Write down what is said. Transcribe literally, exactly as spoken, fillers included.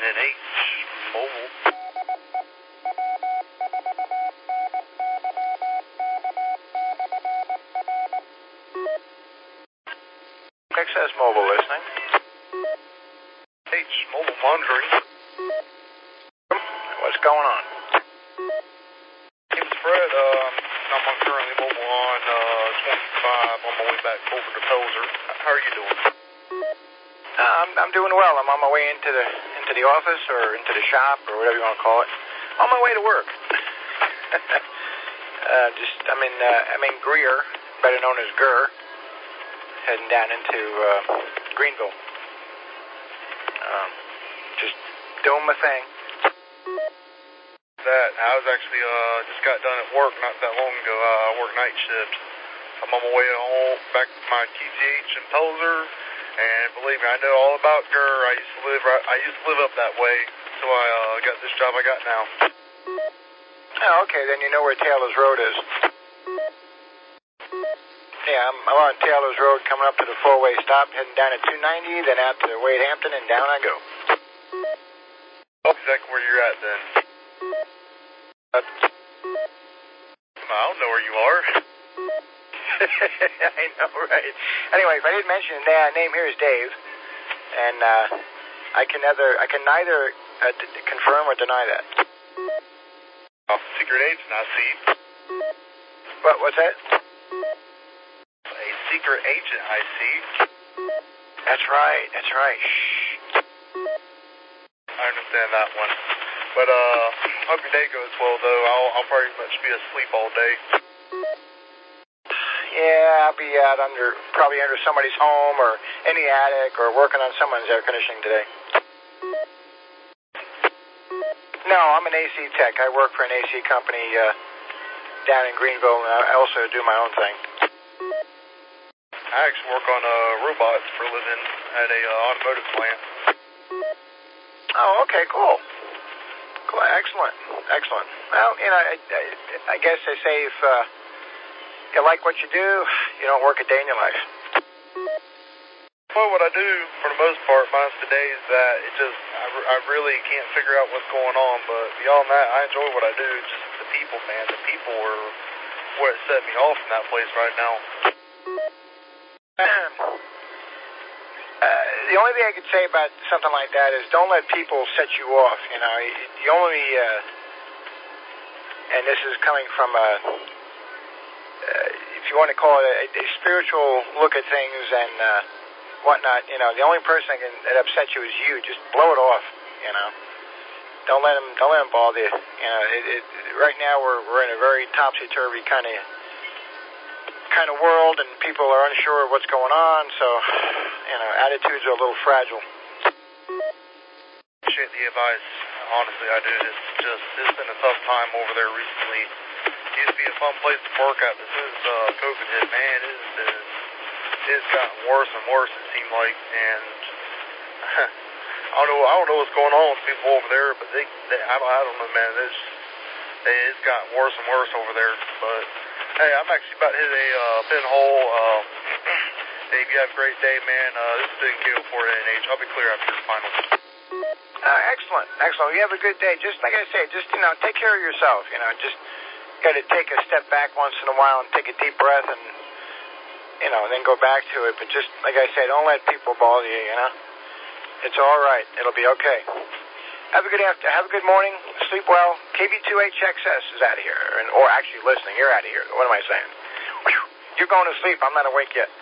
N H Mobile. Access Mobile listening. H Mobile monitoring. What's going on? It's Fred. Uh, I'm currently mobile on uh, twenty-five on my way back over to Pelzer. How are you doing? Uh, I'm I'm doing well. I'm on my way into the into the office or into the shop or whatever you want to call it. On my way to work. uh, just I'm in uh, I'm in Greer, better known as Gurr, heading down into uh, Greenville. Um, just doing my thing. That I was actually uh just got done at work not that long ago. Uh, I work night shift. I'm on my way home back to my T G H in Pelzer, and believe me, I know all about Gurr. I used to live right, I used to live up that way, so I uh, got this job I got now. Oh, okay, then you know where Taylor's Road is. Yeah, I'm, I'm on Taylor's Road coming up to the four-way stop, heading down at two ninety, then out to Wade Hampton, and down I go. Oh, exactly where you're at then. Uh, I don't know where you are. I know, right? Anyway, if I didn't mention it, the name here is Dave, and uh, I can neither I can neither uh, d- confirm or deny that. Oh, secret agent, I see. What? What's that? A secret agent, I see. That's right. That's right. Shh. I understand that one. But, uh, hope your day goes well, though. I'll, I'll pretty much be asleep all day. Yeah, I'll be out under, probably under somebody's home or in the attic or working on someone's air conditioning today. No, I'm an A C tech. I work for an A C company uh, down in Greenville, and I also do my own thing. I actually work on uh, robots for a living at a uh, automotive plant. Oh, okay, cool. Cool, excellent, excellent. Well, you know, I, I, I guess they say if uh, you like what you do, you don't work a day in your life. Well, what I do, for the most part, minus the days that it just, I, I really can't figure out what's going on, but beyond that, I enjoy what I do. Just the people, man. The people are what set me off in that place right now. Uh, the only thing I could say about something like that is don't let people set you off, you know. The only, uh, and this is coming from a, uh, if you want to call it a, a spiritual look at things and uh, whatnot, you know, the only person that can that upset you is you. Just blow it off, you know. Don't let them, don't let them bother you. You know, it, it, right now we're we're in a very topsy-turvy kind of kind of world, and people are unsure of what's going on, so, you know, attitudes are a little fragile. Appreciate the advice. Honestly, I do. It's just, it's been a tough time over there recently. It used to be a fun place to work at, but since uh, COVID hit, man, it has been, it's gotten worse and worse, it seemed like, and I don't know, I don't know what's going on with people over there, but they, they I don't, I don't know, man, it's, it's gotten worse and worse over there, but hey, I'm actually about to hit a uh, pinhole. Uh, Dave, you have a great day, man. Uh, this has been K O four N H. I'll be clear after your finals. Uh, excellent, excellent. You have a good day. Just like I say, just, you know, take care of yourself. You know, just got to take a step back once in a while and take a deep breath and, you know, and then go back to it. But just, like I said, don't let people bother you, you know. It's all right. It'll be okay. Have a good after. Have a good morning. Sleep well. K B two H X S is out of here. And, or actually listening. You're out of here. What am I saying? You're going to sleep. I'm not awake yet.